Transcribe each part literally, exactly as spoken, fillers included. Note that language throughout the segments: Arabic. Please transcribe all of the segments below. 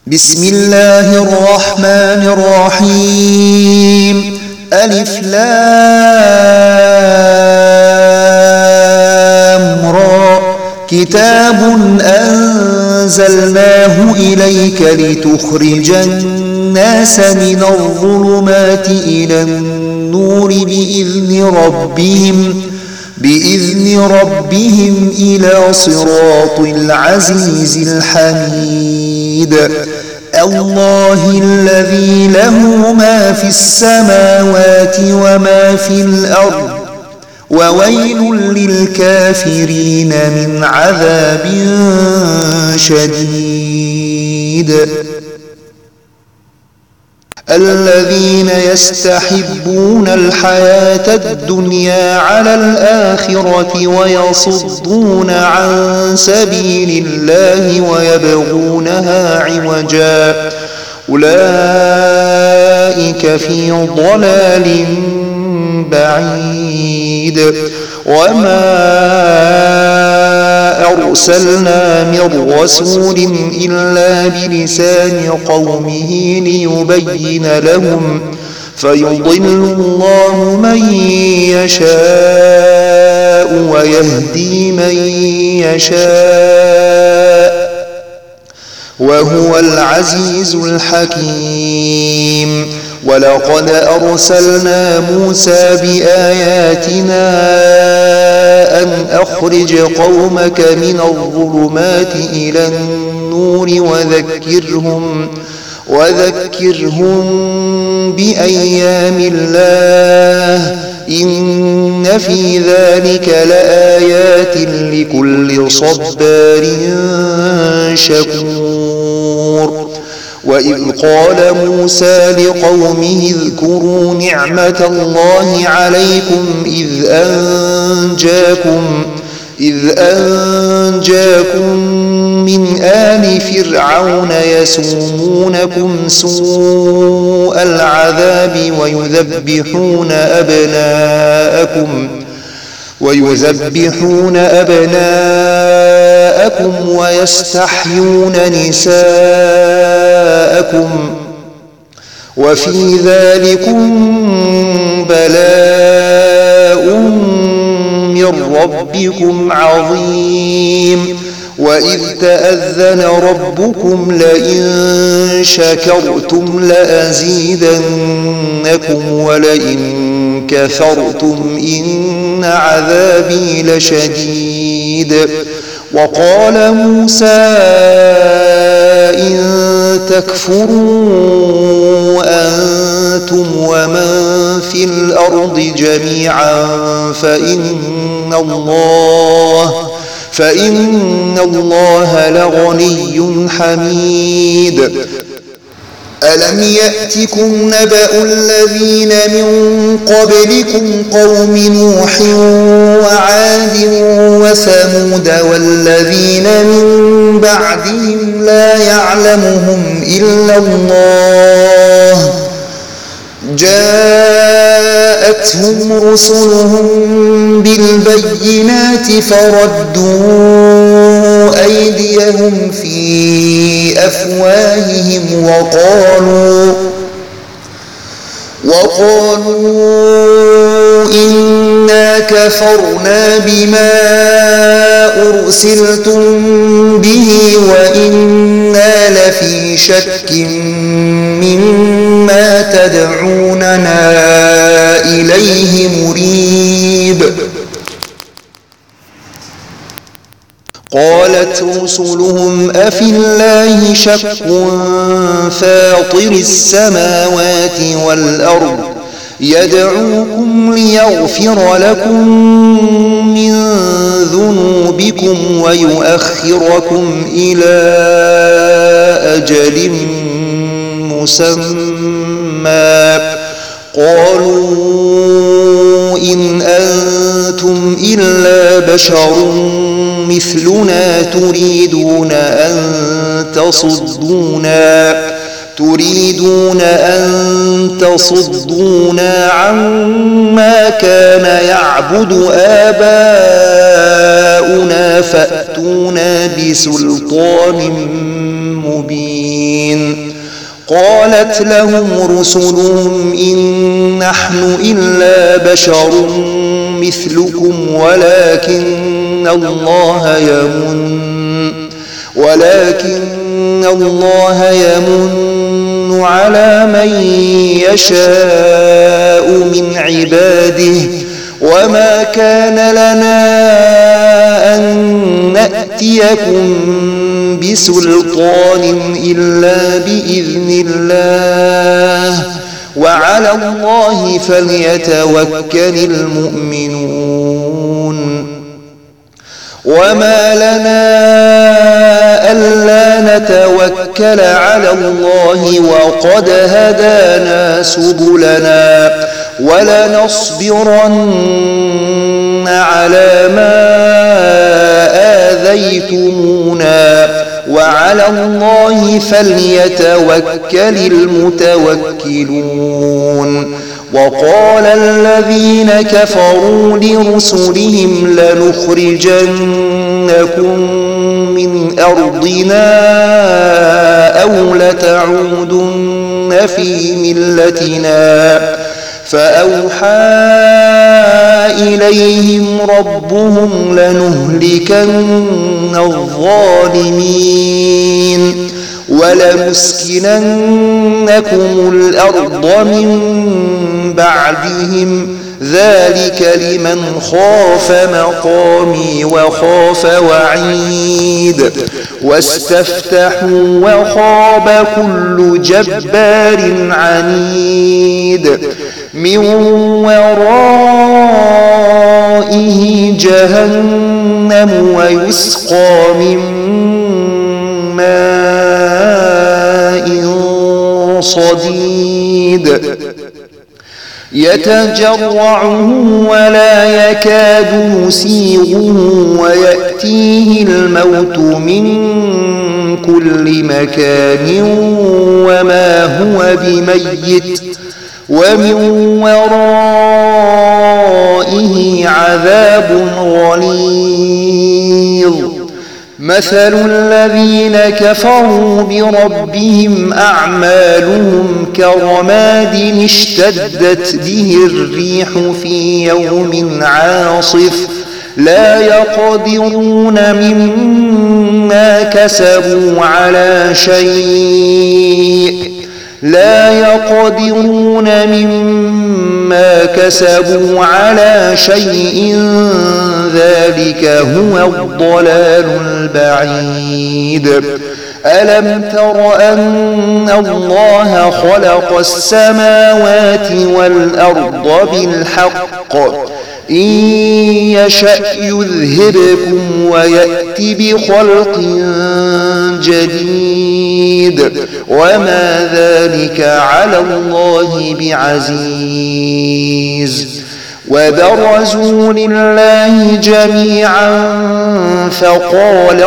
بسم الله الرحمن الرحيم. ألف لام را. كتاب أنزلناه إليك لتخرج الناس من الظلمات إلى النور بإذن ربهم بإذن ربهم إلى صراط العزيز الحميد. الله الذي له ما في السماوات وما في الأرض، وويل للكافرين من عذاب شديد. الذين يستحبون الحياة الدنيا على الآخرة ويصدون عن سبيل الله ويبغونها عوجا، أولئك في ضلال بعيد. وما أرسلنا من رسول إلا بلسان قومه ليبين لهم، فيضل الله من يشاء ويهدي من يشاء، وهو العزيز الحكيم. ولقد أرسلنا موسى بآياتنا أن أخرج قومك من الظلمات إلى النور وذكرهم وذكرهم بأيام الله، إن في ذلك لآيات لكل صبار شكور. وإذ قال موسى لقومه اذكروا نعمة الله عليكم إذ أنجاكم إذ أنجاكم من آل فرعون يسومونكم سوء العذاب ويذبحون أبناءكم ويذبحون أبناءكم ويستحيون نساءكم، وفي ذلكم بلاء من ربكم عظيم. وإذ تأذن ربكم لئن شكرتم لأزيدنكم ولئن كفرتم إن عذابي لشديد. وقال موسى إن تكفروا أنتم ومن في الأرض جميعا فإن الله فإن الله لغني حميد. ألم يأتكم نبأ الذين من قبلكم قوم نوح وعاد وثمود والذين من بعدهم لا يعلمهم إلا الله، جاءتهم رسلهم بالبينات فردوا أيديهم في أفواههم وقالوا وقالوا إنا كفرنا بما أرسلتم به وإنا لفي شك مما تدعوننا إليه مريب. قالت رسلهم أفي الله شك فاطر السماوات والأرض يدعوكم ليغفر لكم من ذنوبكم ويؤخركم إلى أجل مسمى، قالوا إن أنتم إلا بشر مثلنا تريدون أن تصدونا تريدون أن تصدونا عما كان يعبد آباؤنا فأتونا بسلطان مبين. قالت لهم رسلهم إن نحن إلا بشر مثلكم ولكن الله يمن ولكن الله يمن على من يشاء من عباده وما كان لنا أن نأتيكم بسلطان إلا بإذن الله وعلى الله فليتوكل المؤمنون وما لنا ألا نتوكل على الله وقد هدانا سبلنا ولنصبرن على ما آذيتمونا وعلى الله فليتوكل المتوكلون وقال الذين كفروا لرسلهم لنخرجنكم من أرضنا أو لتعودن في ملتنا فأوحى إليهم ربهم لنهلكن الظالمين ولنسكننكم الأرض من بعدهم ذلك لمن خاف مقامي وخاف وعيد واستفتحوا وخاب كل جبار عنيد من ورائه جهنم ويسقى من ماء صديد يتجرعه ولا يكاد يسيغه ويأتيه الموت من كل مكان وما هو بميت ومن ورائه عذاب غليظ مثل الذين كفروا بربهم أعمالهم كرماد اشتدت به الريح في يوم عاصف لا يقدرون مما كسبوا على شيء لا يقدرون مما كسبوا على شيء ذلك هو الضلال البعيد ألم تر أن الله خلق السماوات والأرض بالحق إن يشأ يذهبكم ويأتي بخلق جديد وما ذلك على الله بعزيز وبرزوا لله جميعا فقال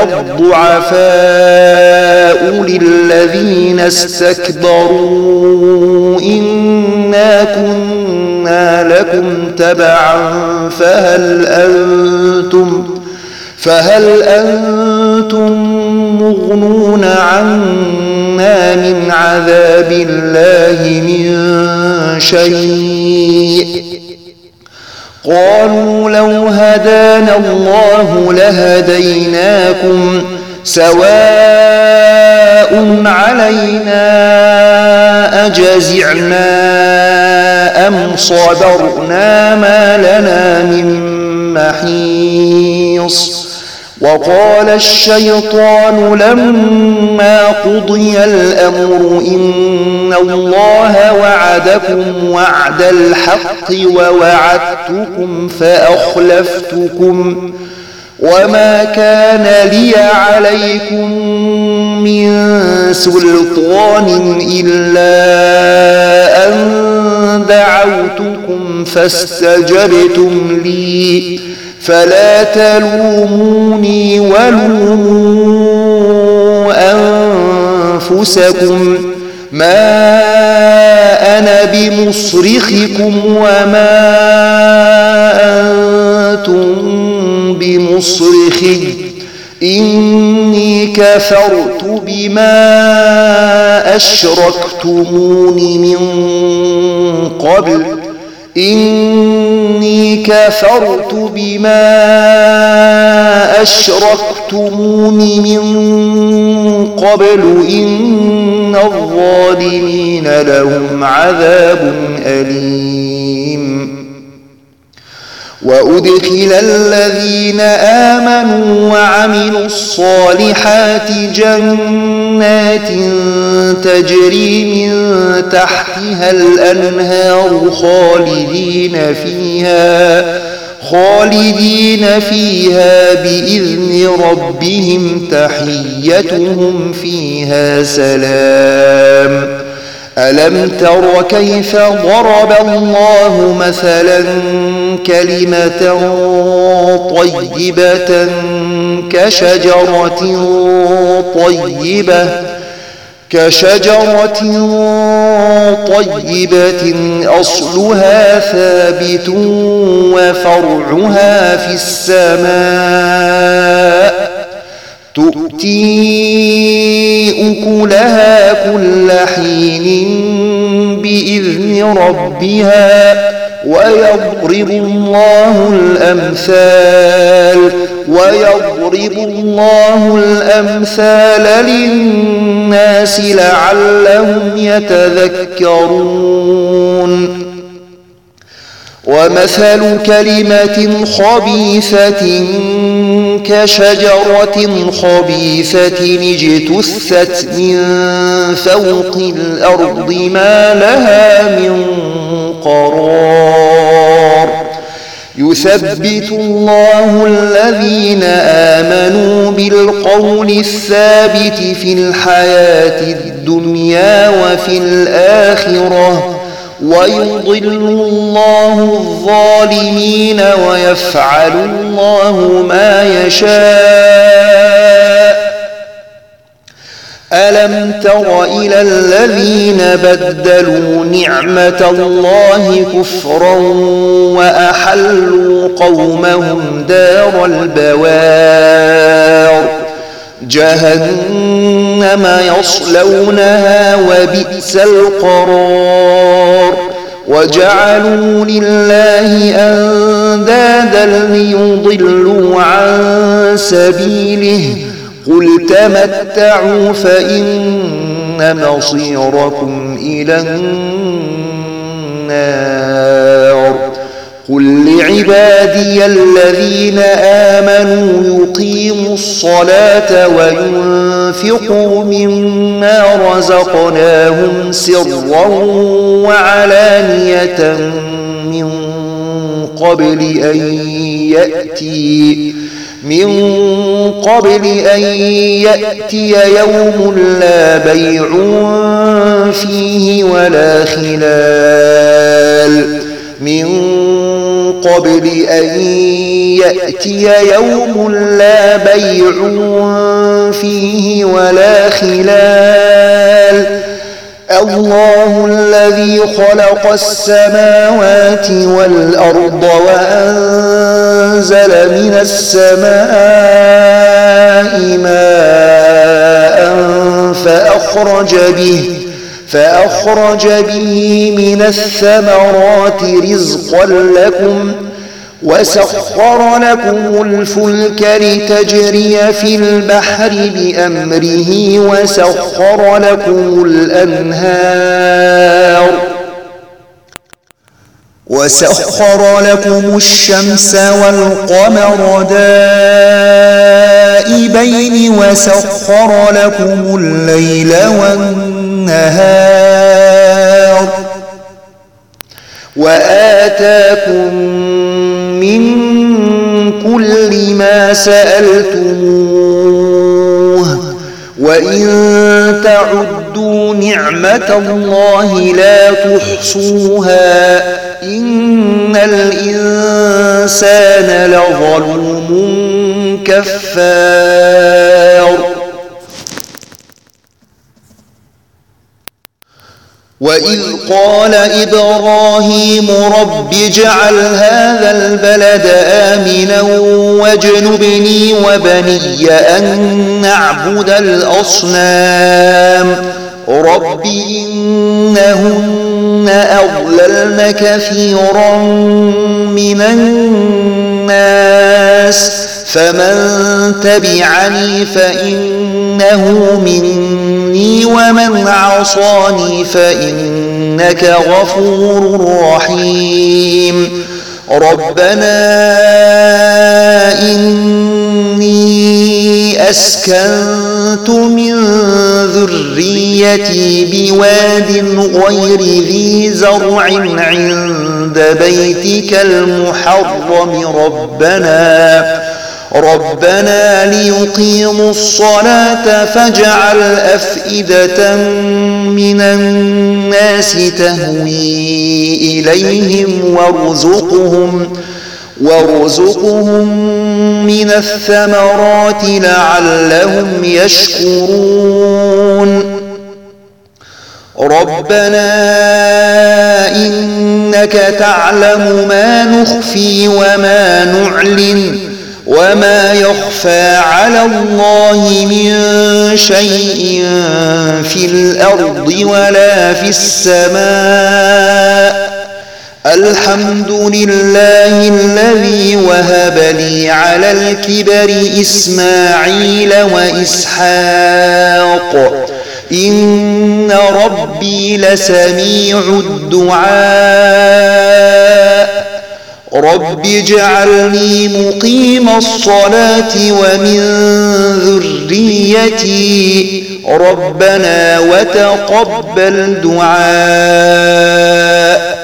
الضعفاء للذين استكبروا إنا كنا لكم تبعا فهل أنتم فهل أنتم مغنون عنا من عذاب الله من شيء قالوا لو هدانا الله لهديناكم سواء علينا أجزعنا أم صبرنا ما لنا من محيص وقال الشيطان لما قضي الأمر إن الله وعدكم وعد الحق ووعدتكم فأخلفتكم وما كان لي عليكم من سلطان إلا أن دعوتكم فاستجبتم لي فلا تلوموني ولوموا أنفسكم ما أنا بمصرخكم وما أنتم بمصرخي إني كفرت بما أشركتمون من قبل إني كفرت بما أشركتمون من قبل إن الظالمين لهم عذاب أليم وأدخل الذين آمنوا وعملوا الصالحات جنات تجري من تحتها الأنهار خالدين فيها خالدين فيها بإذن ربهم تحيتهم فيها سلام ألم تر كيف ضرب الله مثلا كلمة طيبة كشجرة طيبة كشجرة طيبة أصلها ثابت وفرعها في السماء تؤتي أكلها كل حين بإذن ربها ويضرب الله الأمثال ويضرب الله الأمثال للناس لعلهم يتذكرون ومثل كلمة خبيثة كشجرة خبيثة اجتثت من فوق الأرض ما لها من قرار يثبت الله الذين آمنوا بالقول الثابت في الحياة الدنيا وفي الآخرة ويضل الله الظالمين ويفعل الله ما يشاء ألم تر إلى الذين بدلوا نعمة الله كفرا وأحلوا قومهم دار البوار جهنم يصلونها وبئس القرار وجعلوا لله أندادا ليضلوا عن سبيله قل تمتعوا فإن مصيركم إلى النار قل لعبادي الذين آمنوا يقيموا الصلاة وينفقوا مما رزقناهم سرا وعلانية من قبل أن يأتي من قبل أن يأتي يوم لا بيع فيه ولا خلال من قبل أن يأتي يوم لا بيع فيه ولا خلال الله الذي خلق السماوات والأرض وأنزل من السماء ماء فأخرج به فأخرج به من الثمرات رزقا لكم وسخر لكم الفلك لتجري في البحر بأمره وسخر لكم الأنهار وسخر لكم الشمس والقمر دائبين وسخر لكم الليل والنهار وآتاكم من كل ما سألتموه وإن تعدوا نعمة الله لا تحصوها إن الإنسان لظلوم كفار وإذ قال إبراهيم رب اجعل هذا البلد آمنا واجنبني وبني أن نعبد الأصنام رب إنهن أضللن كثيرا من الناس فمن تبعني فإنه مني ومن عصاني فإنك غفور رحيم ربنا إني أسكنت من ذريتي بواد غير ذي زرع عند بيتك المحرم ربنا ربنا ليقيموا الصلاة فاجعل أفئدة من الناس تهوي إليهم وارزقهم وارزقهم من الثمرات لعلهم يشكرون ربنا إنك تعلم ما نخفي وما نعلن وما يخفى على الله من شيء في الأرض ولا في السماء الحمد لله الذي وهب لي على الكبر إسماعيل وإسحاق إن ربي لسميع الدعاء رب اجعلني مقيم الصلاة ومن ذريتي ربنا وتقبل دعاء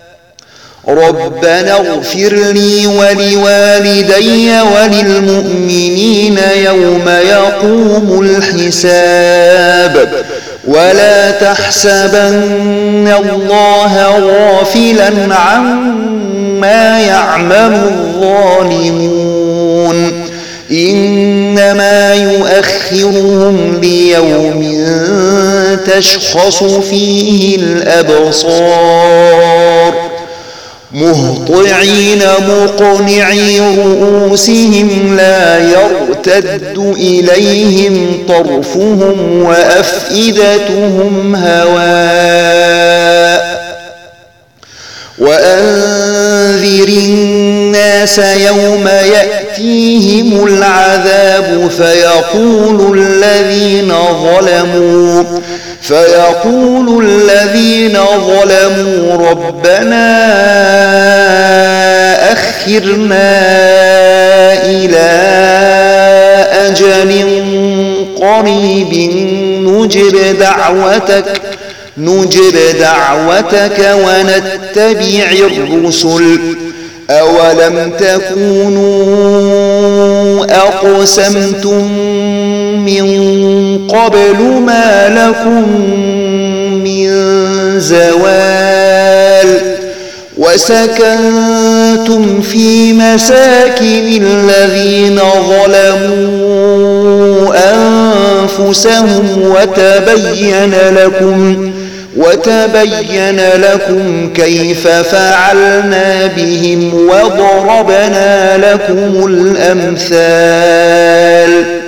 ربنا اغفر لي ولوالدي وللمؤمنين يوم يقوم الحساب ولا تحسبن الله غافلا عما يعمل الظالمون إنما يؤخرهم ليوم تشخص فيه الأبصار مهطعين مقنعي رؤوسهم لا يرتد إليهم طرفهم وأفئدتهم هواء وأنذر الناس يوم يأتيهم العذاب فيقول الذين ظلموا فيقول الذين ظلموا ربنا أخرنا إلى أجل قريب نجب دعوتك نجب دعوتك ونتبع الرسل أولم تكونوا أقسمتم من قبل ما لكم من زوال وسكنتم في مساكن الذين ظلموا أنفسهم وتبين لكم وتبين لكم كيف فعلنا بهم وضربنا لكم الأمثال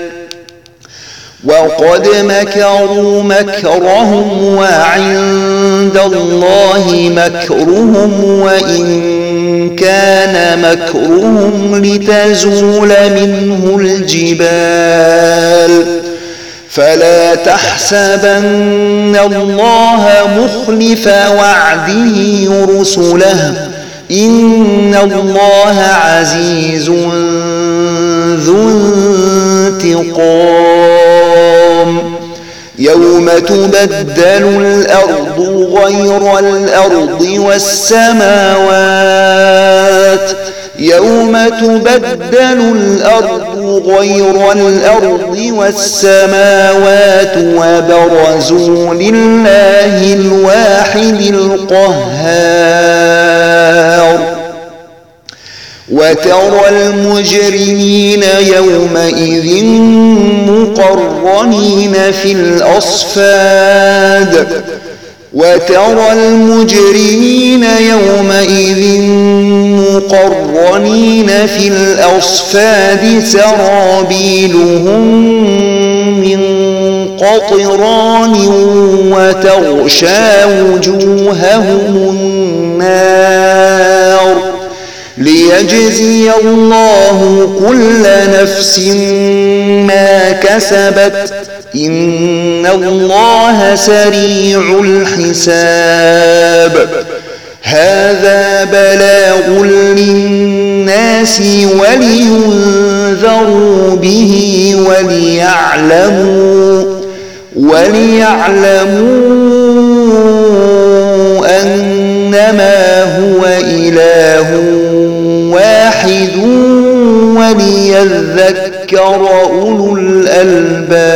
وقد مكروا مكرهم وعند الله مكرهم وإن كان مكرهم لتزول منه الجبال فلا تحسبن الله مخلف وعده رسله إن الله عزيز ذو انتقام يوم تبدل الأرض غير الأرض والسماوات يوم تبدل الأرض غير الأرض والسماوات وبرزوا لله الواحد القهار وترى المجرمين يومئذ مقرنين في الأصفاد وترى المجرمين يومئذ مقرنين في الأصفاد سرابيلهم من قطران وتغشى وجوههم النار ليجزي الله كل نفس ما كسبت إن الله سريع الحساب هذا بلاغ للناس ولينذروا به وليعلموا وليعلموا أنما هو إله واحد وليذكر أولو الألباب.